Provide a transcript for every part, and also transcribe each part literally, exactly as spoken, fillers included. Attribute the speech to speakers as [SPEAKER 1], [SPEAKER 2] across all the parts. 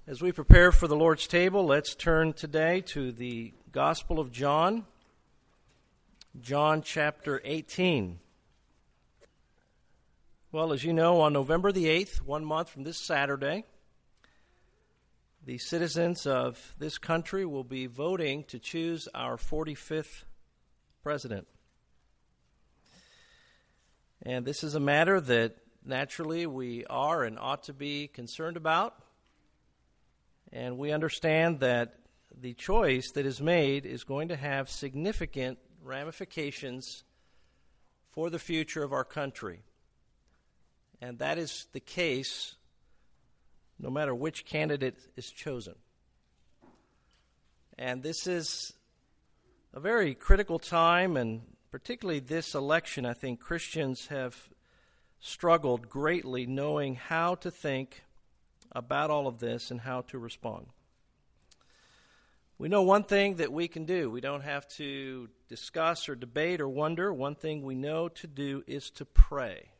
[SPEAKER 1] As we prepare for the Lord's table, let's turn today to the Gospel of John, John chapter eighteen. Well, as you know, on November the eighth, one month from this Saturday, the citizens of this country will be voting to choose our forty-fifth president. And this is a matter that naturally we are and ought to be concerned about. And we understand that the choice that is made is going to have significant ramifications for the future of our country. And that is the case no matter which candidate is chosen. And this is a very critical time, and particularly this election, I think Christians have struggled greatly knowing how to think about all of this and how to respond. We know one thing that we can do. We don't have to discuss or debate or wonder. One thing we know to do is to pray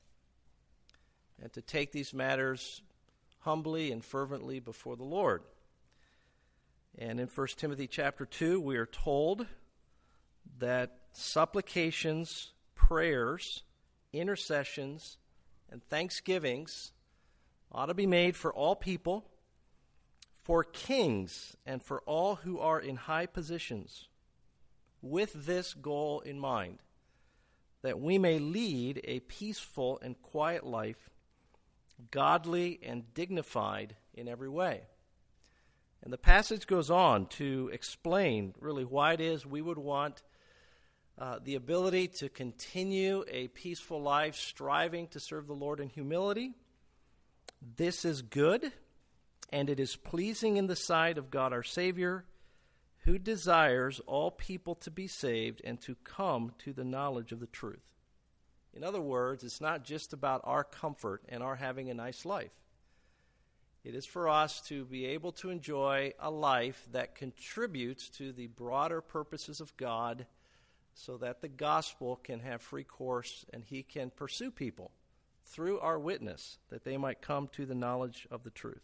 [SPEAKER 1] and to take these matters humbly and fervently before the Lord. And in First Timothy chapter two, we are told that supplications, prayers, intercessions, and thanksgivings ought to be made for all people, for kings, and for all who are in high positions, with this goal in mind, that we may lead a peaceful and quiet life, godly and dignified in every way. And the passage goes on to explain really why it is we would want uh, the ability to continue a peaceful life, striving to serve the Lord in humility. This is good, and it is pleasing in the sight of God our Savior, who desires all people to be saved and to come to the knowledge of the truth. In other words, it's not just about our comfort and our having a nice life. It is for us to be able to enjoy a life that contributes to the broader purposes of God, so that the gospel can have free course and He can pursue people through our witness, that they might come to the knowledge of the truth.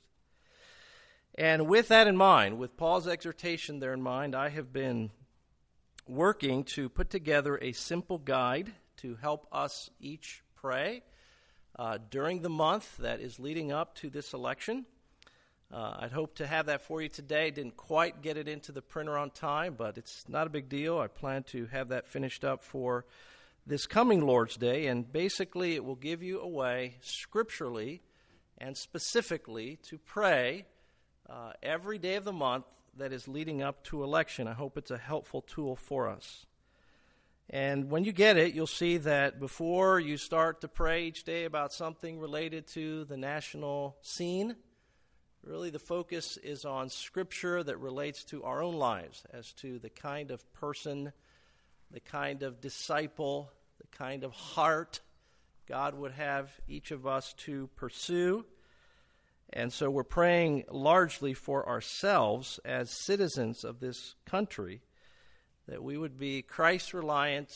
[SPEAKER 1] And with that in mind, with Paul's exhortation there in mind, I have been working to put together a simple guide to help us each pray uh, during the month that is leading up to this election. Uh, I'd hope to have that for you today. Didn't quite get it into the printer on time, but it's not a big deal. I plan to have that finished up for this coming Lord's Day, and basically it will give you a way scripturally and specifically to pray uh, every day of the month that is leading up to election. I hope it's a helpful tool for us. And when you get it, you'll see that before you start to pray each day about something related to the national scene, really the focus is on Scripture that relates to our own lives as to the kind of person, the kind of disciple, the kind of heart God would have each of us to pursue. And so we're praying largely for ourselves as citizens of this country, that we would be Christ-reliant,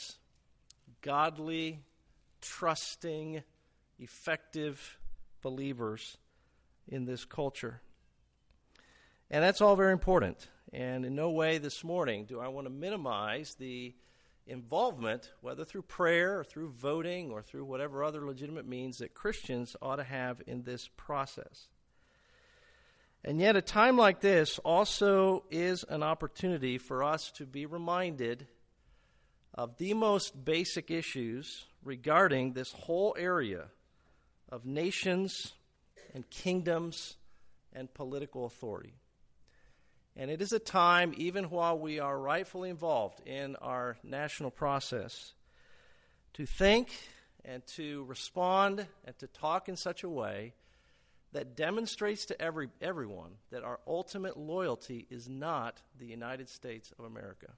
[SPEAKER 1] godly, trusting, effective believers in this culture. And that's all very important. And in no way this morning do I want to minimize the involvement, whether through prayer or through voting or through whatever other legitimate means that Christians ought to have in this process. And yet a time like this also is an opportunity for us to be reminded of the most basic issues regarding this whole area of nations and kingdoms and political authority. And it is a time, even while we are rightfully involved in our national process, to think and to respond and to talk in such a way that demonstrates to every everyone that our ultimate loyalty is not the United States of America,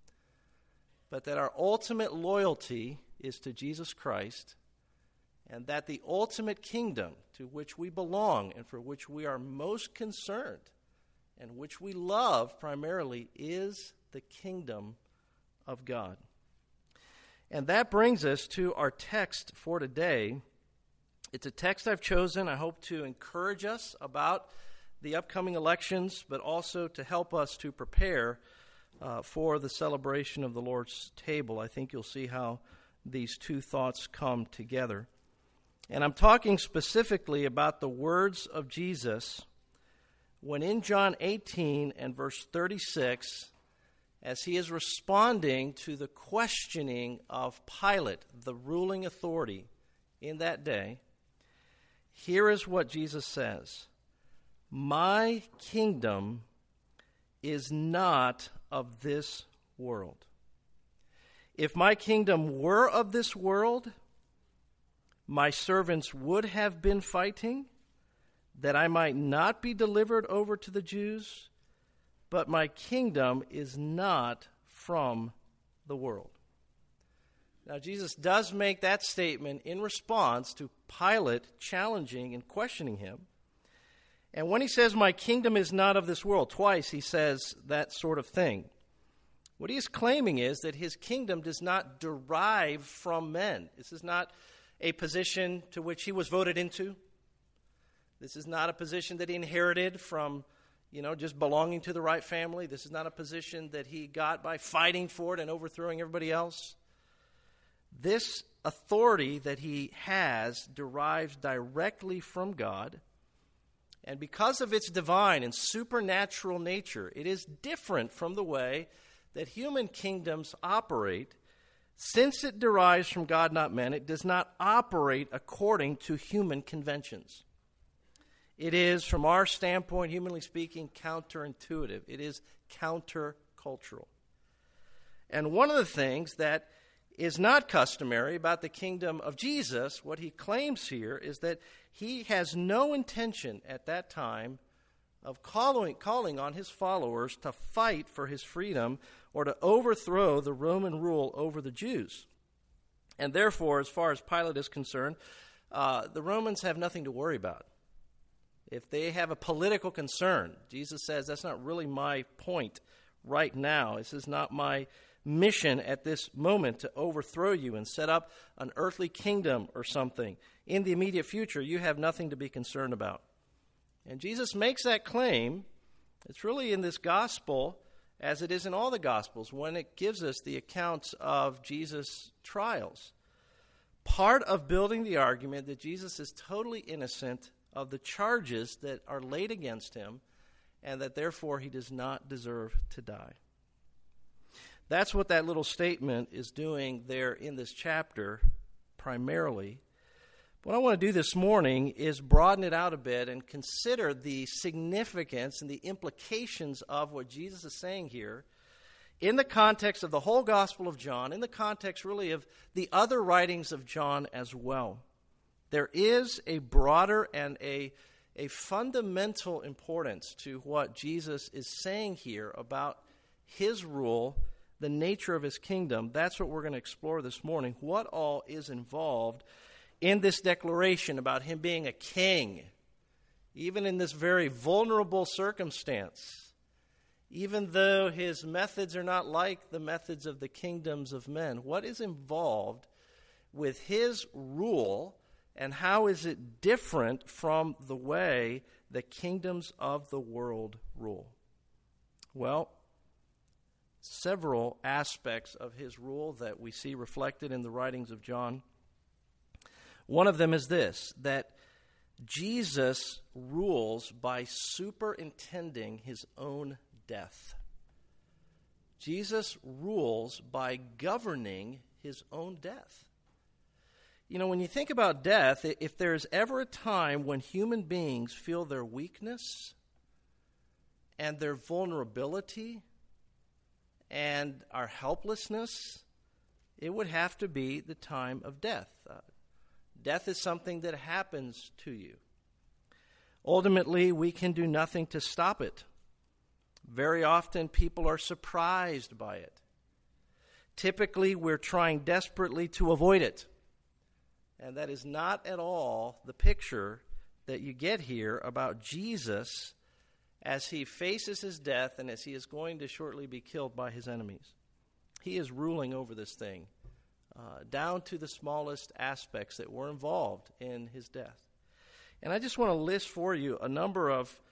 [SPEAKER 1] but that our ultimate loyalty is to Jesus Christ, and that the ultimate kingdom to which we belong and for which we are most concerned and which we love primarily is the kingdom of God. And that brings us to our text for today. It's a text I've chosen, I hope, to encourage us about the upcoming elections, but also to help us to prepare uh, for the celebration of the Lord's table. I think you'll see how these two thoughts come together. And I'm talking specifically about the words of Jesus when in John eighteen and verse thirty-six, as he is responding to the questioning of Pilate, the ruling authority in that day, here is what Jesus says: "My kingdom is not of this world. If my kingdom were of this world, my servants would have been fighting, that I might not be delivered over to the Jews, but my kingdom is not from the world." Now, Jesus does make that statement in response to Pilate challenging and questioning him. And when he says, "My kingdom is not of this world," twice he says that sort of thing. What he is claiming is that his kingdom does not derive from men. This is not a position to which he was voted into. This is not a position that he inherited from, you know, just belonging to the right family. This is not a position that he got by fighting for it and overthrowing everybody else. This authority that he has derives directly from God, and because of its divine and supernatural nature, it is different from the way that human kingdoms operate. Since it derives from God, not men, it does not operate according to human conventions. It is, from our standpoint, humanly speaking, counterintuitive. It is countercultural. And one of the things that is not customary about the kingdom of Jesus, what he claims here, is that he has no intention at that time of calling, calling on his followers to fight for his freedom or to overthrow the Roman rule over the Jews. And therefore, as far as Pilate is concerned, uh, the Romans have nothing to worry about. If they have a political concern, Jesus says, that's not really my point right now. This is not my mission at this moment to overthrow you and set up an earthly kingdom or something. In the immediate future, you have nothing to be concerned about. And Jesus makes that claim. It's really in this gospel, as it is in all the gospels, when it gives us the accounts of Jesus' trials. Part of building the argument that Jesus is totally innocent of the charges that are laid against him, and that therefore he does not deserve to die. That's what that little statement is doing there in this chapter primarily. What I want to do this morning is broaden it out a bit and consider the significance and the implications of what Jesus is saying here in the context of the whole Gospel of John, in the context really of the other writings of John as well. There is a broader and a, a fundamental importance to what Jesus is saying here about his rule, the nature of his kingdom. That's what we're going to explore this morning. What all is involved in this declaration about him being a king, even in this very vulnerable circumstance, even though his methods are not like the methods of the kingdoms of men. What is involved with his rule, and how is it different from the way the kingdoms of the world rule? Well, several aspects of his rule that we see reflected in the writings of John. One of them is this, that Jesus rules by superintending his own death. Jesus rules by governing his own death. You know, when you think about death, if there's ever a time when human beings feel their weakness and their vulnerability and our helplessness, it would have to be the time of death. Uh, death is something that happens to you. Ultimately, we can do nothing to stop it. Very often, people are surprised by it. Typically, we're trying desperately to avoid it. And that is not at all the picture that you get here about Jesus as he faces his death and as he is going to shortly be killed by his enemies. He is ruling over this thing, uh, down to the smallest aspects that were involved in his death. And I just want to list for you a number of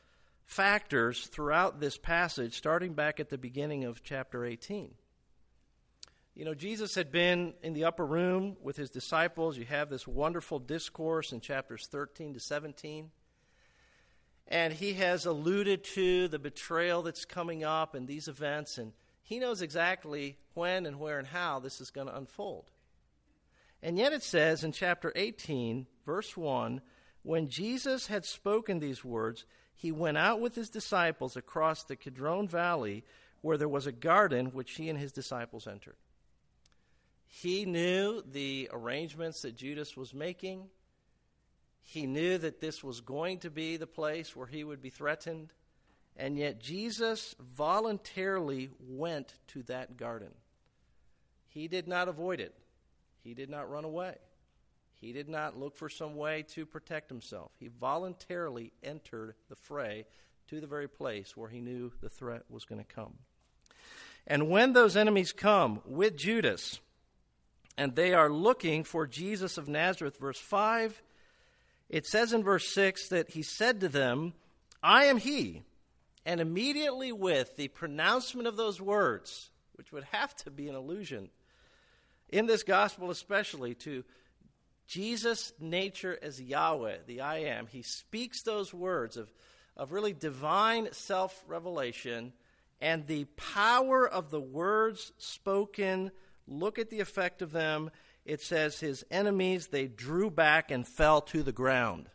[SPEAKER 1] factors throughout this passage, starting back at the beginning of chapter eighteen. You know, Jesus had been in the upper room with his disciples. You have this wonderful discourse in chapters thirteen to seventeen. And he has alluded to the betrayal that's coming up and these events, and he knows exactly when and where and how this is going to unfold. And yet it says in chapter eighteen, verse one, when Jesus had spoken these words, he went out with his disciples across the Kidron Valley, where there was a garden which he and his disciples entered. He knew the arrangements that Judas was making. He knew that this was going to be the place where he would be threatened. And yet Jesus voluntarily went to that garden. He did not avoid it. He did not run away. He did not look for some way to protect himself. He voluntarily entered the fray to the very place where he knew the threat was going to come. And when those enemies come with Judas, and they are looking for Jesus of Nazareth, verse five, it says in verse six that he said to them, I am he. And immediately with the pronouncement of those words, which would have to be an allusion, in this gospel especially, to Jesus' nature as Yahweh, the I am, he speaks those words of, of really divine self-revelation, and the power of the words spoken, look at the effect of them. It says his enemies, they drew back and fell to the ground.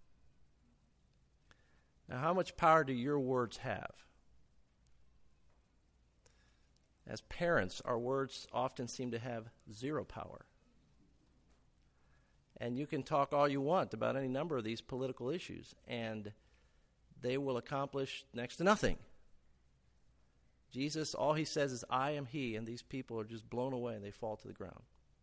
[SPEAKER 1] Now, how much power do your words have? As parents, our words often seem to have zero power. And you can talk all you want about any number of these political issues, and they will accomplish next to nothing. Jesus, all he says is, I am he, and these people are just blown away and they fall to the ground.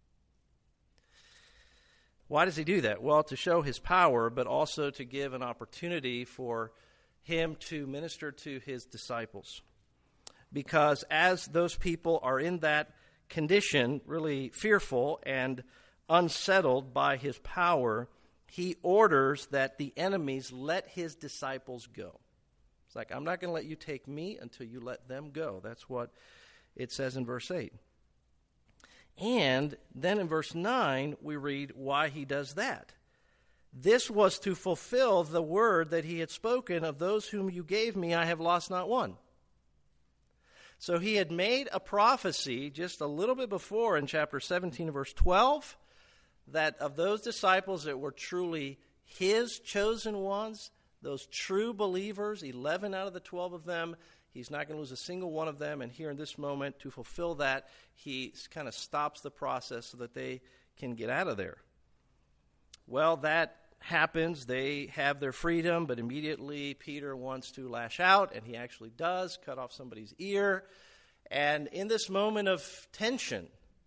[SPEAKER 1] Why does he do that? Well, to show his power, but also to give an opportunity for him to minister to his disciples. Because as those people are in that condition, really fearful and unsettled by his power, he orders that the enemies let his disciples go. It's like, I'm not going to let you take me until you let them go. That's what it says in verse eight. And then in verse nine, we read why he does that. This was to fulfill the word that he had spoken, of those whom you gave me, I have lost not one. So he had made a prophecy just a little bit before in chapter seventeen, verse twelve, that of those disciples that were truly his chosen ones, those true believers, eleven out of the twelve of them, he's not going to lose a single one of them. And here in this moment, to fulfill that, he kind of stops the process so that they can get out of there. Well, that happens. They have their freedom, but immediately Peter wants to lash out, and he actually does, cut off somebody's ear. And in this moment of tension,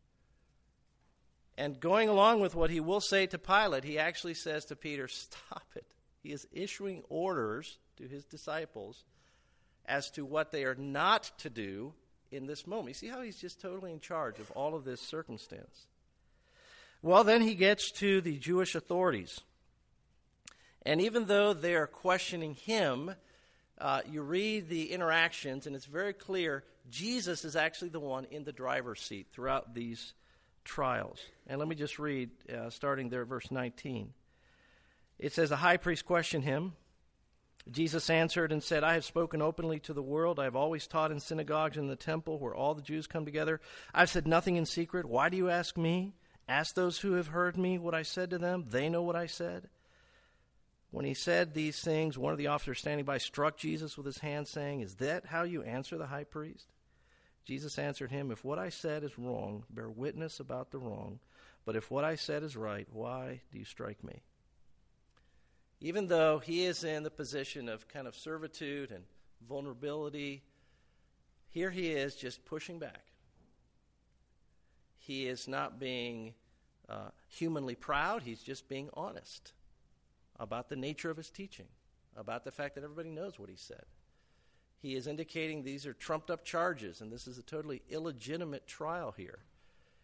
[SPEAKER 1] and going along with what he will say to Pilate, he actually says to Peter, stop it. He is issuing orders to his disciples as to what they are not to do in this moment. You see how he's just totally in charge of all of this circumstance. Well, then he gets to the Jewish authorities. And even though they are questioning him, uh, you read the interactions, and it's very clear Jesus is actually the one in the driver's seat throughout these trials. And let me just read, uh, starting there at verse nineteen. It says, the high priest questioned him. Jesus answered and said, I have spoken openly to the world. I have always taught in synagogues and in the temple where all the Jews come together. I've said nothing in secret. Why do you ask me? Ask those who have heard me what I said to them. They know what I said. When he said these things, one of the officers standing by struck Jesus with his hand, saying, is that how you answer the high priest? Jesus answered him, if what I said is wrong, bear witness about the wrong. But if what I said is right, why do you strike me? Even though he is in the position of kind of servitude and vulnerability, here he is just pushing back. He is not being uh, humanly proud. He's just being honest about the nature of his teaching, about the fact that everybody knows what he said. He is indicating these are trumped up charges, and this is a totally illegitimate trial here.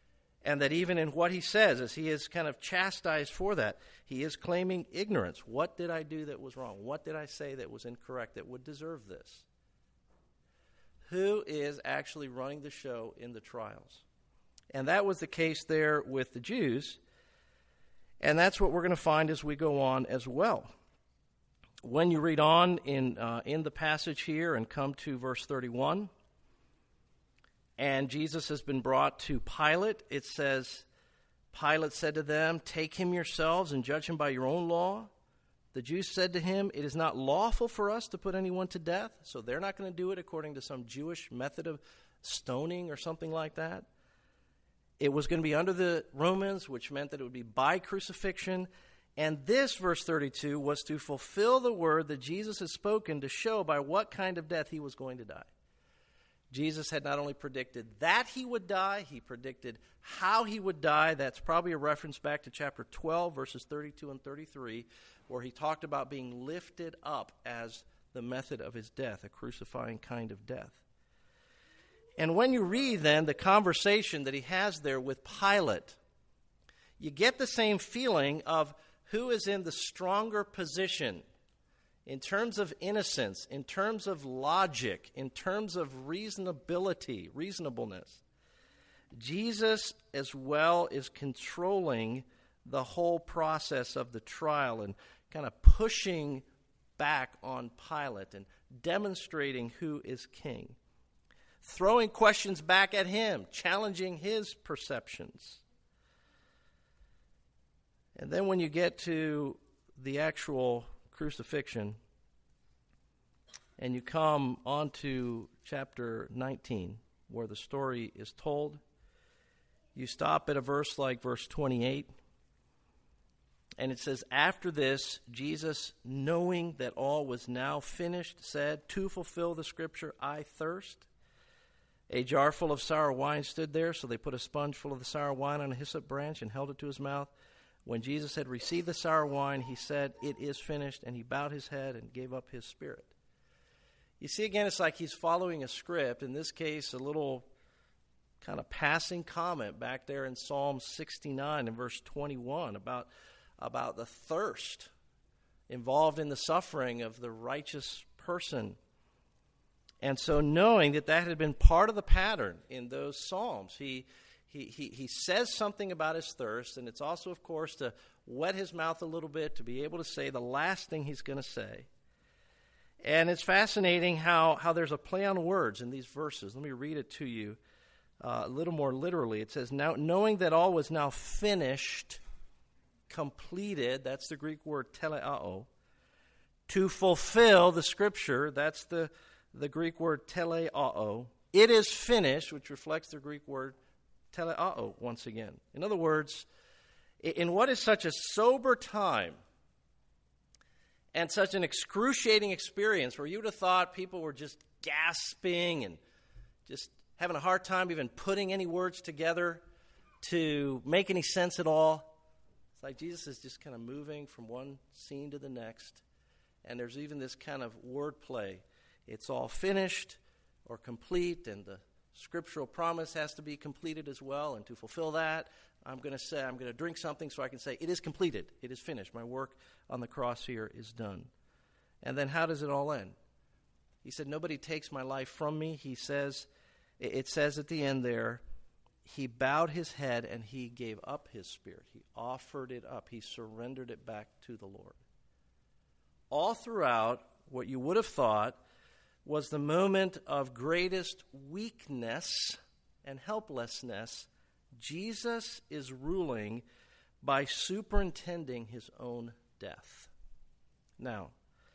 [SPEAKER 1] And that even in what he says, as he is kind of chastised for that, he is claiming ignorance. What did I do that was wrong? What did I say that was incorrect that would deserve this? Who is actually running the show in the trials? And that was the case there with the Jews. And that's what we're going to find as we go on as well. When you read on in uh, in the passage here and come to verse thirty-one, and Jesus has been brought to Pilate, it says, Pilate said to them, "Take him yourselves and judge him by your own law." The Jews said to him, "It is not lawful for us to put anyone to death." So they're not going to do it according to some Jewish method of stoning or something like that. It was going to be under the Romans, which meant that it would be by crucifixion. And this, verse thirty-two, was to fulfill the word that Jesus had spoken to show by what kind of death he was going to die. Jesus had not only predicted that he would die, he predicted how he would die. That's probably a reference back to chapter twelve, verses thirty-two and thirty-three, where he talked about being lifted up as the method of his death, a crucifying kind of death. And when you read, then, the conversation that he has there with Pilate, you get the same feeling of who is in the stronger position in terms of innocence, in terms of logic, in terms of reasonability, reasonableness. Jesus, as well, is controlling the whole process of the trial and kind of pushing back on Pilate and demonstrating who is king, throwing questions back at him, challenging his perceptions. And then when you get to the actual crucifixion, and you come on to chapter nineteen, where the story is told, you stop at a verse like verse twenty-eight, and it says, "After this, Jesus, knowing that all was now finished, said, 'To fulfill the scripture, I thirst.' A jar full of sour wine stood there, so they put a sponge full of the sour wine on a hyssop branch and held it to his mouth. When Jesus had received the sour wine, he said, 'It is finished,' and he bowed his head and gave up his spirit." You see, again, it's like he's following a script. In this case, a little kind of passing comment back there in Psalm sixty-nine and verse twenty-one about, about the thirst involved in the suffering of the righteous person. And so knowing that that had been part of the pattern in those Psalms, he He, he he says something about his thirst, and it's also, of course, to wet his mouth a little bit to be able to say the last thing he's going to say. And it's fascinating how, how there's a play on words in these verses. Let me read it to you uh, a little more literally. It says, "Now knowing that all was now finished," completed, that's the Greek word teleao, "to fulfill the scripture," that's the, the Greek word teleao, "it is finished," which reflects the Greek word teleao once again. In other words, in what is such a sober time and such an excruciating experience where you would have thought people were just gasping and just having a hard time even putting any words together to make any sense at all, it's like Jesus is just kind of moving from one scene to the next, and there's even this kind of wordplay. It's all finished or complete, and the scriptural promise has to be completed as well, and to fulfill that, I'm going to say, I'm going to drink something so I can say, it is completed, it is finished. My work on the cross here is done. And then how does it all end? He said, nobody takes my life from me. He says, it says at the end there, he bowed his head and he gave up his spirit. He offered it up. He surrendered it back to the Lord. All throughout, what you would have thought was the moment of greatest weakness and helplessness, Jesus is ruling by superintending his own death. Now,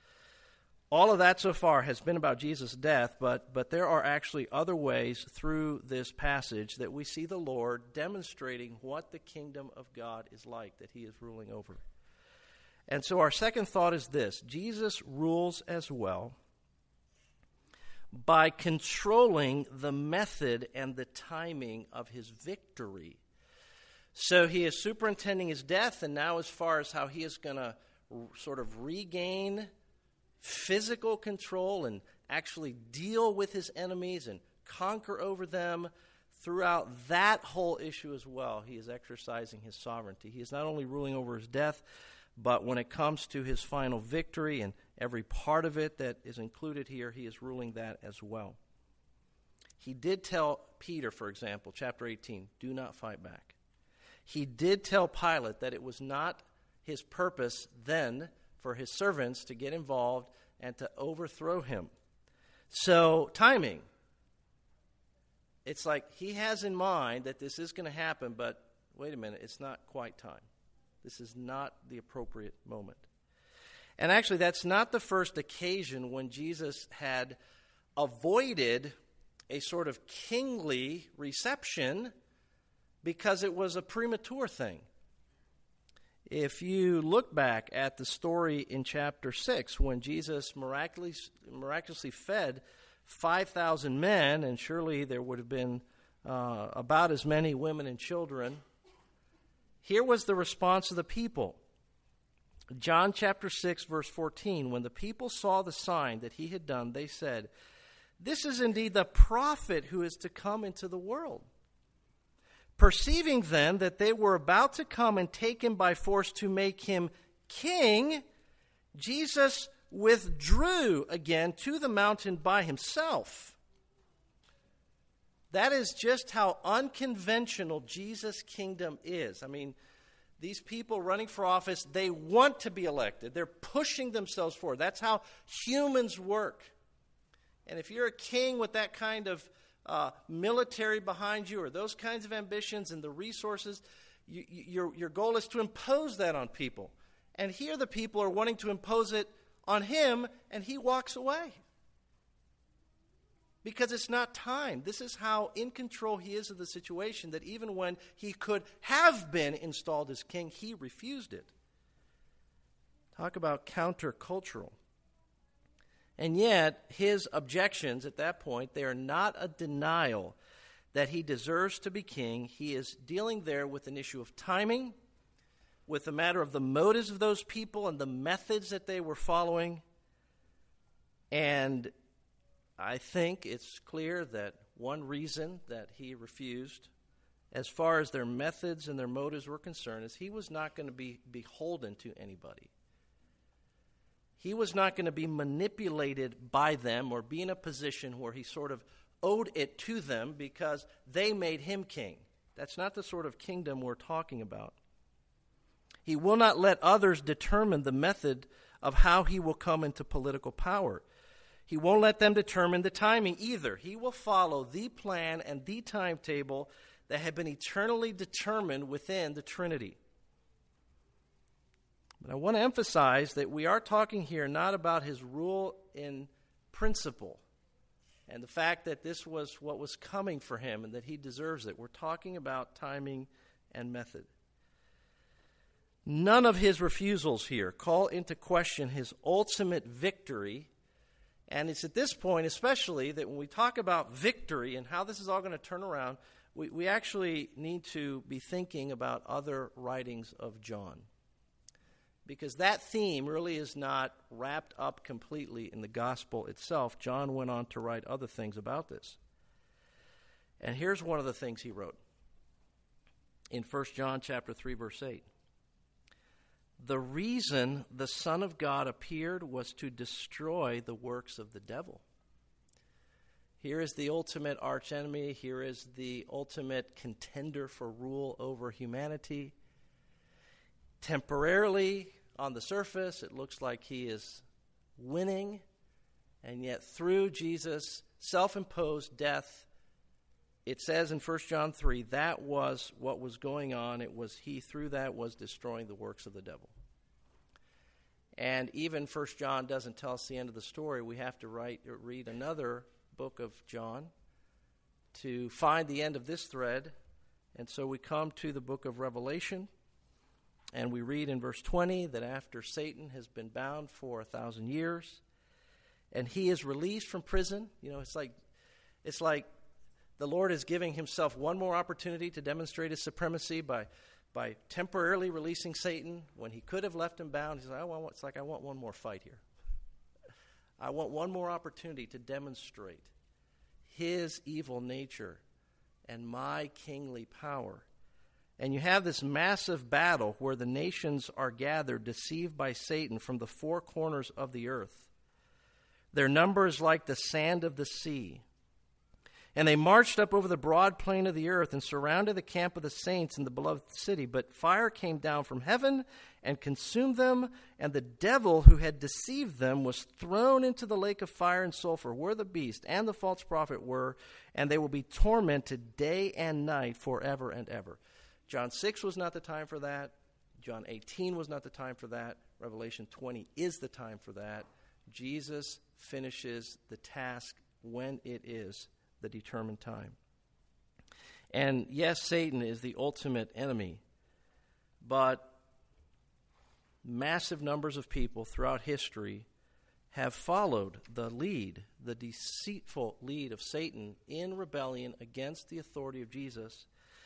[SPEAKER 1] all of that so far has been about Jesus' death, but, but there are actually other ways through this passage that we see the Lord demonstrating what the kingdom of God is like, that he is ruling over. And so our second thought is this: Jesus rules as well by controlling the method and the timing of his victory. So he is superintending his death, and now as far as how he is going to r- sort of regain physical control and actually deal with his enemies and conquer over them throughout that whole issue as well, he is exercising his sovereignty. He is not only ruling over his death, but when it comes to his final victory and every part of it that is included here, he is ruling that as well. He did tell Peter, for example, chapter eighteen, do not fight back. He did tell Pilate that it was not his purpose then for his servants to get involved and to overthrow him. So, timing. It's like he has in mind that this is going to happen, but wait a minute, it's not quite time. This is not the appropriate moment. And actually, that's not the first occasion when Jesus had avoided a sort of kingly reception because it was a premature thing. If you look back at the story in chapter six, when Jesus miraculously, miraculously fed five thousand men, and surely there would have been uh, about as many women and children, here was the response of the people. John chapter six, verse fourteen, when the people saw the sign that he had done, they said, "This is indeed the prophet who is to come into the world." Perceiving then that they were about to come and take him by force to make him king, Jesus withdrew again to the mountain by himself. That is just how unconventional Jesus' kingdom is. I mean, these people running for office, they want to be elected. They're pushing themselves forward. That's how humans work. And if you're a king with that kind of uh, military behind you or those kinds of ambitions and the resources, you, you, your, your goal is to impose that on people. And here the people are wanting to impose it on him, and he walks away. Because it's not time. This is how in control he is of the situation, that even when he could have been installed as king, he refused it. Talk about countercultural. And yet, his objections at that point, they are not a denial that he deserves to be king. He is dealing there with an issue of timing, with the matter of the motives of those people and the methods that they were following. And I think it's clear that one reason that he refused, as far as their methods and their motives were concerned, is he was not going to be beholden to anybody. He was not going to be manipulated by them or be in a position where he sort of owed it to them because they made him king. That's not the sort of kingdom we're talking about. He will not let others determine the method of how he will come into political power. He won't let them determine the timing either. He will follow the plan and the timetable that have been eternally determined within the Trinity. But I want to emphasize that we are talking here not about his rule in principle and the fact that this was what was coming for him and that he deserves it. We're talking about timing and method. None of his refusals here call into question his ultimate victory. And it's at this point especially that when we talk about victory and how this is all going to turn around, we, we actually need to be thinking about other writings of John. Because that theme really is not wrapped up completely in the gospel itself. John went on to write other things about this. And here's one of the things he wrote in First John chapter three, verse eight. The reason the Son of God appeared was to destroy the works of the devil. Here is the ultimate archenemy. Here is the ultimate contender for rule over humanity. Temporarily, on the surface, it looks like he is winning, and yet through Jesus' self-imposed death, it says in First John three, that was what was going on. It was he, through that, was destroying the works of the devil. And even First John doesn't tell us the end of the story. We have to write, read another book of John to find the end of this thread. And so we come to the book of Revelation, and we read in verse twenty that after Satan has been bound for a thousand years, and he is released from prison, you know, it's like it's like the Lord is giving himself one more opportunity to demonstrate his supremacy by by temporarily releasing Satan when he could have left him bound. He's like, I want, it's like I want one more fight here. I want one more opportunity to demonstrate his evil nature and my kingly power. And you have this massive battle where the nations are gathered, deceived by Satan from the four corners of the earth. Their number is like the sand of the sea. And they marched up over the broad plain of the earth and surrounded the camp of the saints in the beloved city. But fire came down from heaven and consumed them, and the devil who had deceived them was thrown into the lake of fire and sulfur, where the beast and the false prophet were, and they will be tormented day and night forever and ever. John six was not the time for that. John eighteen was not the time for that. Revelation twenty is the time for that. Jesus finishes the task when it is the determined time. And yes, Satan is the ultimate enemy, but massive numbers of people throughout history have followed the lead, the deceitful lead of Satan in rebellion against the authority of Jesus.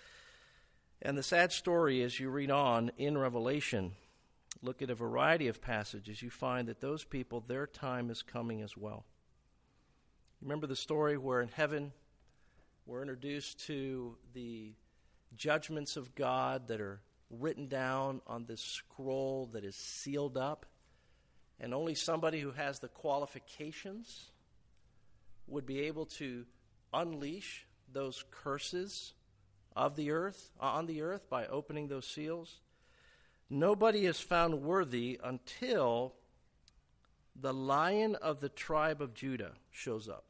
[SPEAKER 1] And the sad story, as you read on in Revelation, look at a variety of passages, you find that those people, their time is coming as well. Remember the story where in heaven we're introduced to the judgments of God that are written down on this scroll that is sealed up, and only somebody who has the qualifications would be able to unleash those curses of the earth, on the earth, by opening those seals. Nobody is found worthy until the Lion of the tribe of Judah shows up.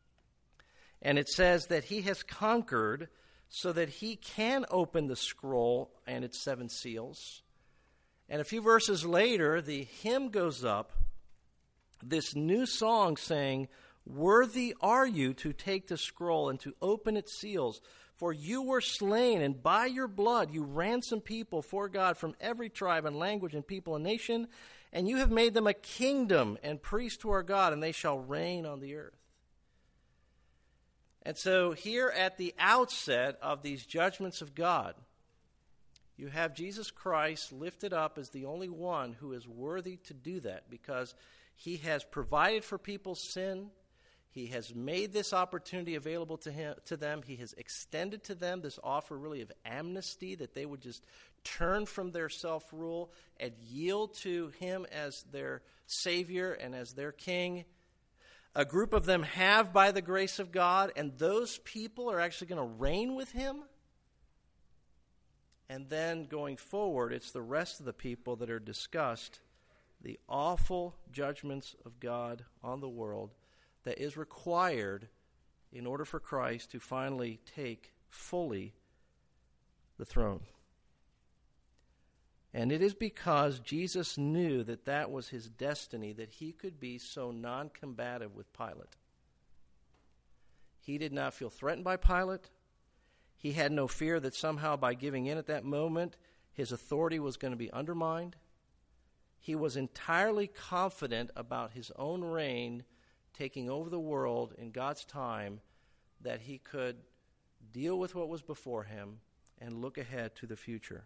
[SPEAKER 1] And it says that he has conquered so that he can open the scroll and its seven seals. And a few verses later, the hymn goes up, this new song saying, "Worthy are you to take the scroll and to open its seals. For you were slain, and by your blood you ransomed people for God from every tribe and language and people and nation, and you have made them a kingdom and priests to our God, and they shall reign on the earth." And so here at the outset of these judgments of God, you have Jesus Christ lifted up as the only one who is worthy to do that, because he has provided for people's sin. He has made this opportunity available to him, to them. He has extended to them this offer really of amnesty, that they would just turn from their self-rule and yield to him as their Savior and as their King. A group of them have by the grace of God, and those people are actually going to reign with him. And then going forward, it's the rest of the people that are discussed, the awful judgments of God on the world that is required in order for Christ to finally take fully the throne. And it is because Jesus knew that that was his destiny that he could be so non-combative with Pilate. He did not feel threatened by Pilate. He had no fear that somehow by giving in at that moment, his authority was going to be undermined. He was entirely confident about his own reign taking over the world in God's time, that he could deal with what was before him and look ahead to the future.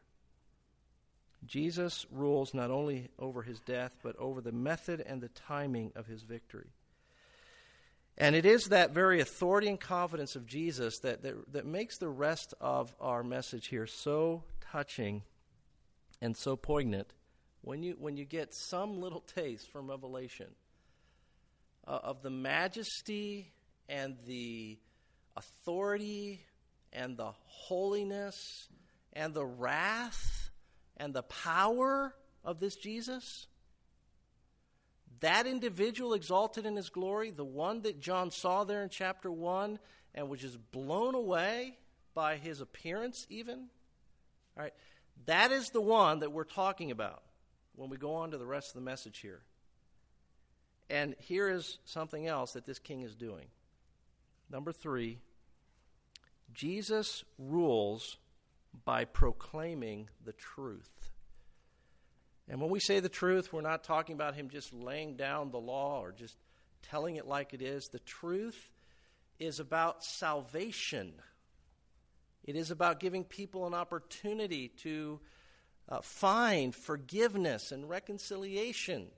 [SPEAKER 1] Jesus rules not only over his death, but over the method and the timing of his victory. And it is that very authority and confidence of Jesus that, that, that makes the rest of our message here so touching and so poignant when you, when you get some little taste from Revelation uh, of the majesty and the authority and the holiness and the wrath and the power of this Jesus. That individual exalted in his glory, the one that John saw there in chapter one and was just blown away by his appearance even, all right, that is the one that we're talking about when we go on to the rest of the message here. And here is something else that this king is doing. Number three, Jesus rules by proclaiming the truth. And when we say the truth, we're not talking about him just laying down the law or just telling it like it is. The truth is about salvation. It is about giving people an opportunity to uh, find forgiveness and reconciliation.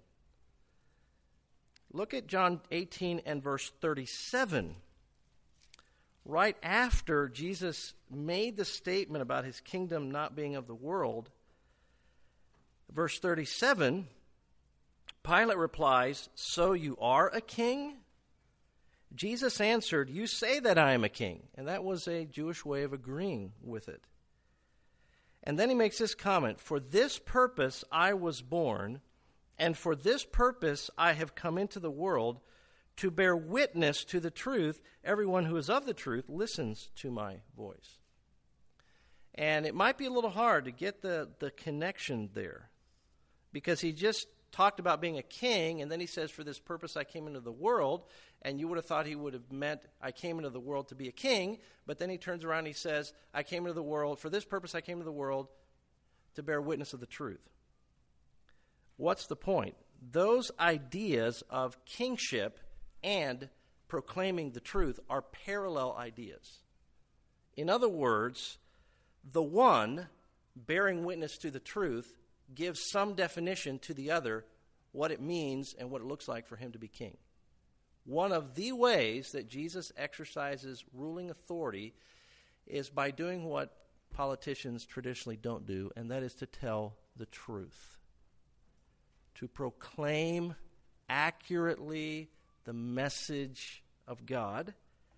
[SPEAKER 1] Look at John eighteen and verse thirty-seven. right after Jesus made the statement about his kingdom not being of the world, verse thirty-seven, Pilate replies, "So you are a king?" Jesus answered, "You say that I am a king." And that was a Jewish way of agreeing with it. And then he makes this comment, "For this purpose I was born, and for this purpose I have come into the world, to bear witness to the truth. Everyone who is of the truth listens to my voice." And it might be a little hard to get the, the connection there, because he just talked about being a king, and then he says, "For this purpose I came into the world," and you would have thought he would have meant, "I came into the world to be a king," but then he turns around and he says, "I came into the world, for this purpose I came into the world to bear witness of the truth." What's the point? Those ideas of kingship and proclaiming the truth are parallel ideas. In other words, the one bearing witness to the truth gives some definition to the other what it means and what it looks like for him to be king. One of the ways that Jesus exercises ruling authority is by doing what politicians traditionally don't do, and that is to tell the truth, to proclaim accurately the message of God,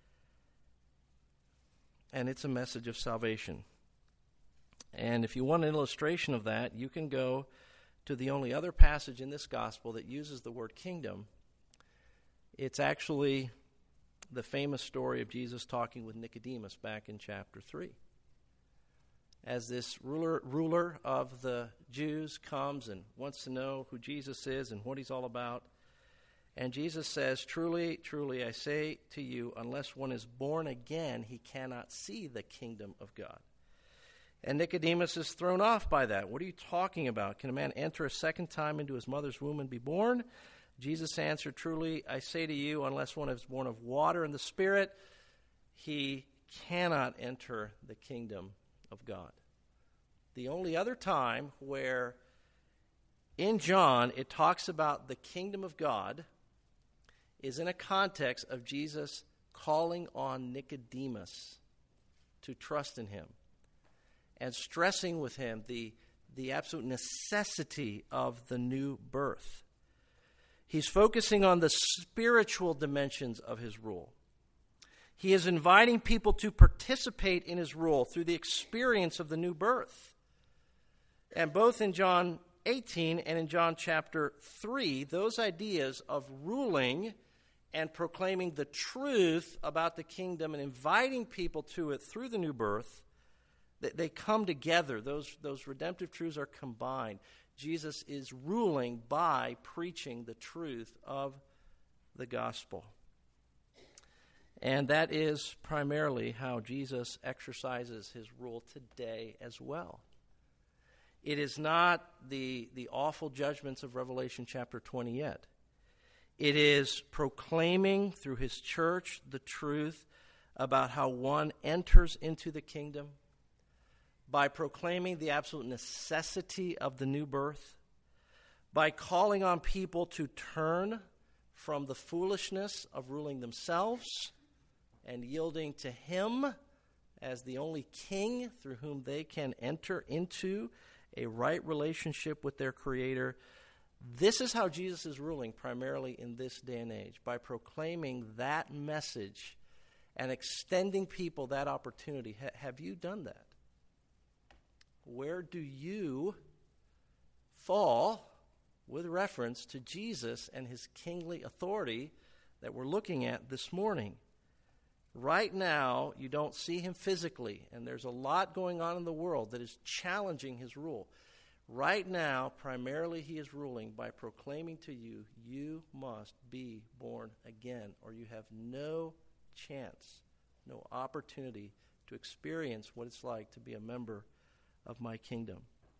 [SPEAKER 1] and it's a message of salvation. And if you want an illustration of that, you can go to the only other passage in this gospel that uses the word kingdom. It's actually the famous story of Jesus talking with Nicodemus back in chapter three. As this ruler, ruler of the Jews comes and wants to know who Jesus is and what he's all about, and Jesus says, "Truly, truly, I say to you, unless one is born again, he cannot see the kingdom of God." And Nicodemus is thrown off by that. "What are you talking about? Can a man enter a second time into his mother's womb and be born?" Jesus answered, "Truly, I say to you, unless one is born of water and the Spirit, he cannot enter the kingdom of God." The only other time where in John it talks about the kingdom of God is in a context of Jesus calling on Nicodemus to trust in him and stressing with him the, the absolute necessity of the new birth. He's focusing on the spiritual dimensions of his rule. He is inviting people to participate in his rule through the experience of the new birth. And both in John eighteen and in John chapter three, those ideas of ruling and proclaiming the truth about the kingdom and inviting people to it through the new birth, they come together. Those, those redemptive truths are combined. Jesus is ruling by preaching the truth of the gospel. And that is primarily how Jesus exercises his rule today as well. It is not the, the awful judgments of Revelation chapter twenty yet. It is proclaiming through his church the truth about how one enters into the kingdom, by proclaiming the absolute necessity of the new birth, by calling on people to turn from the foolishness of ruling themselves and yielding to him as the only king through whom they can enter into a right relationship with their Creator. This is how Jesus is ruling primarily in this day and age, by proclaiming that message and extending people that opportunity. Ha- have you done that? Where do you fall with reference to Jesus and his kingly authority that we're looking at this morning? Right now, you don't see him physically, and there's a lot going on in the world that is challenging his rule. Right now, primarily he is ruling by proclaiming to you, you must be born again, or you have no chance, no opportunity to experience what it's like to be a member of my kingdom.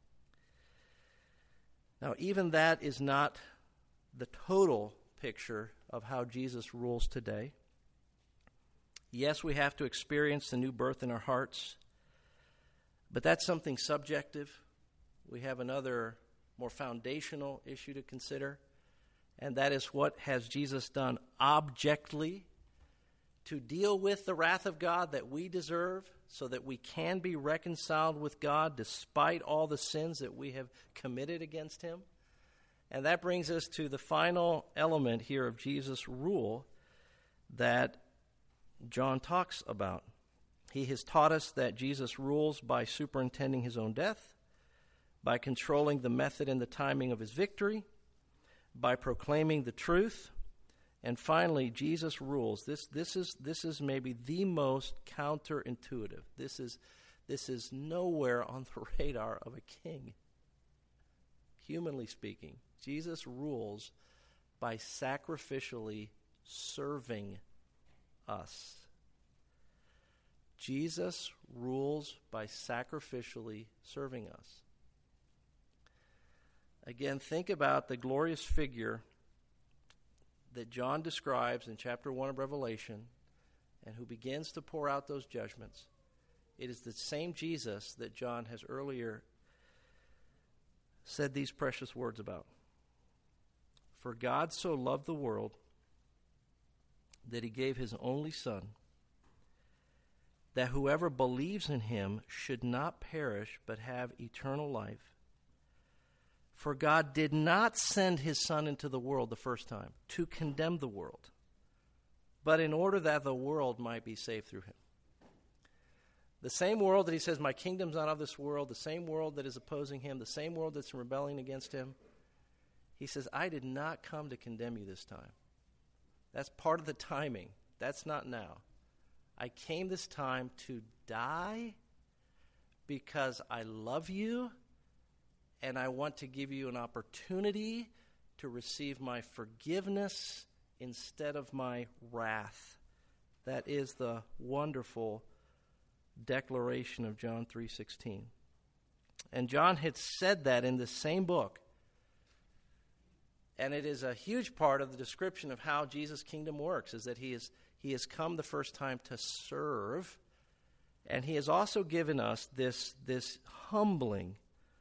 [SPEAKER 1] Now, even that is not the total picture of how Jesus rules today. Yes, we have to experience the new birth in our hearts, but that's something subjective. We have another more foundational issue to consider, and that is, what has Jesus done objectively to deal with the wrath of God that we deserve so that we can be reconciled with God despite all the sins that we have committed against him. And that brings us to the final element here of Jesus' rule that John talks about. He has taught us that Jesus rules by superintending his own death, by controlling the method and the timing of his victory, by proclaiming the truth, and finally, Jesus rules. This this is this is maybe the most counterintuitive. This is this is nowhere on the radar of a king. Humanly speaking, Jesus rules by sacrificially serving us. Jesus rules by sacrificially serving us. Again, think about the glorious figure that John describes in chapter one of Revelation and who begins to pour out those judgments. It is the same Jesus that John has earlier said these precious words about. For God so loved the world that he gave his only Son, that whoever believes in him should not perish but have eternal life. For God did not send his Son into the world the first time to condemn the world, but in order that the world might be saved through him. The same world that he says, my kingdom's not of this world, the same world that is opposing him, the same world that's rebelling against him, he says, I did not come to condemn you this time. That's part of the timing. That's not now. I came this time to die because I love you and I want to give you an opportunity to receive my forgiveness instead of my wrath. That is the wonderful declaration of John three sixteen. And John had said that in the same book. And it is a huge part of the description of how Jesus' kingdom works, is that he is he has come the first time to serve, and he has also given us this, this humbling,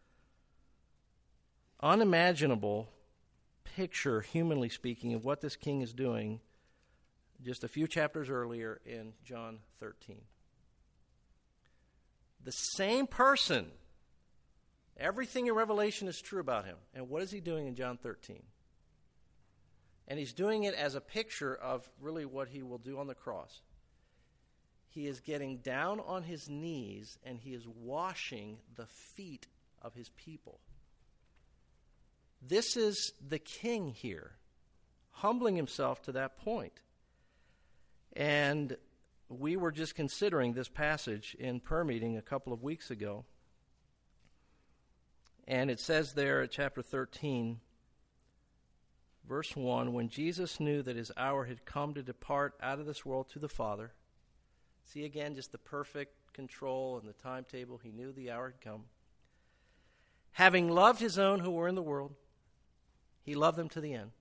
[SPEAKER 1] unimaginable picture, humanly speaking, of what this king is doing just a few chapters earlier in John thirteen. The same person, everything in Revelation is true about him. And what is he doing in John thirteen? And he's doing it as a picture of really what he will do on the cross. He is getting down on his knees and he is washing the feet of his people. This is the king here, humbling himself to that point. And we were just considering this passage in prayer meeting a couple of weeks ago. And it says there at chapter thirteen, verse one, when Jesus knew that his hour had come to depart out of this world to the Father, see again just the perfect control and the timetable. He knew the hour had come. Having loved his own who were in the world, he loved them to the end.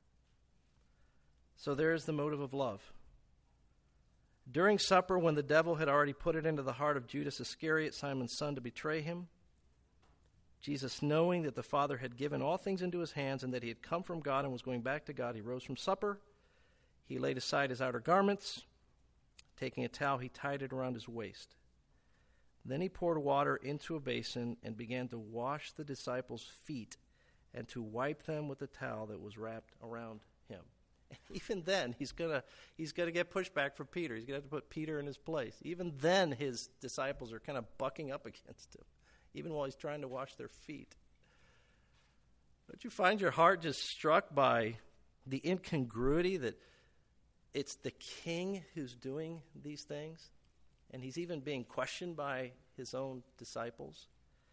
[SPEAKER 1] So there is the motive of love. During supper, when the devil had already put it into the heart of Judas Iscariot, Simon's son, to betray him, Jesus, knowing that the Father had given all things into his hands and that he had come from God and was going back to God, he rose from supper. He laid aside his outer garments. Taking a towel, he tied it around his waist. Then he poured water into a basin and began to wash the disciples' feet and to wipe them with the towel that was wrapped around him. And even then, he's gonna he's gonna get pushback from Peter. He's gonna have to put Peter in his place. Even then, his disciples are kind of bucking up against him, even while he's trying to wash their feet. Don't you find your heart just struck by the incongruity that it's the king who's doing these things, and he's even being questioned by his own disciples?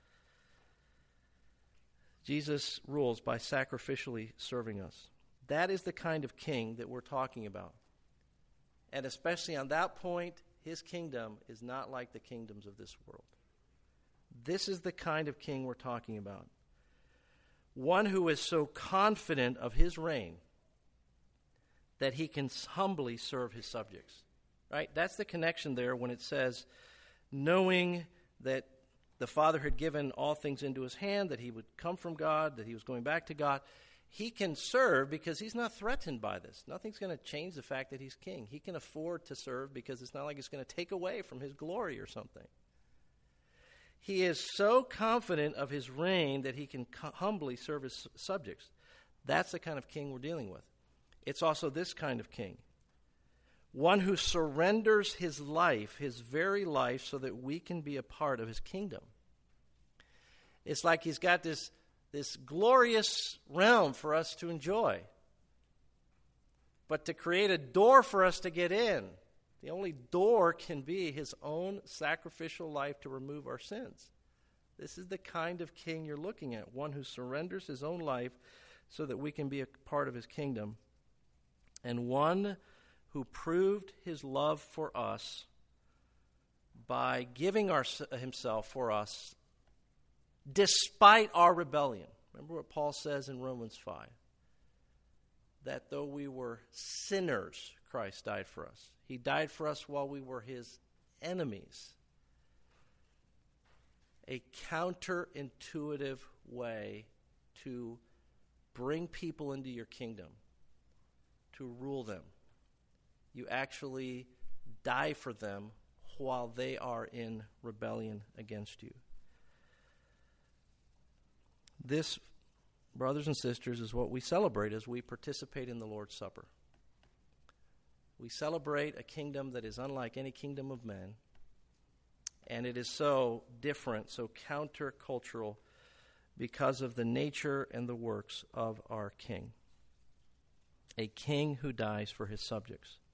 [SPEAKER 1] Jesus rules by sacrificially serving us. That is the kind of king that we're talking about. And especially on that point, his kingdom is not like the kingdoms of this world. This is the kind of king we're talking about. One who is so confident of his reign that he can humbly serve his subjects. Right? That's the connection there when it says, knowing that the Father had given all things into his hand, that he would come from God, that he was going back to God. he can serve because he's not threatened by this. Nothing's going to change the fact that he's king. He can afford to serve because it's not like it's going to take away from his glory or something. He is so confident of his reign that he can co- humbly serve his subjects. That's the kind of king we're dealing with. It's also this kind of king. One who surrenders his life, his very life, so that we can be a part of his kingdom. It's like he's got this, this glorious realm for us to enjoy. But to create a door for us to get in, the only door can be his own sacrificial life to remove our sins. This is the kind of king you're looking at, one who surrenders his own life so that we can be a part of his kingdom, and one who proved his love for us by giving our, himself for us despite our rebellion. Remember what Paul says in Romans five, that though we were sinners, Christ died for us. He died for us while we were his enemies. A counterintuitive way to bring people into your kingdom, to rule them. You actually die for them while they are in rebellion against you. This, brothers and sisters, is what we celebrate as we participate in the Lord's Supper. We celebrate a kingdom that is unlike any kingdom of men, and it is so different, so countercultural, because of the nature and the works of our King. A king who dies for his subjects.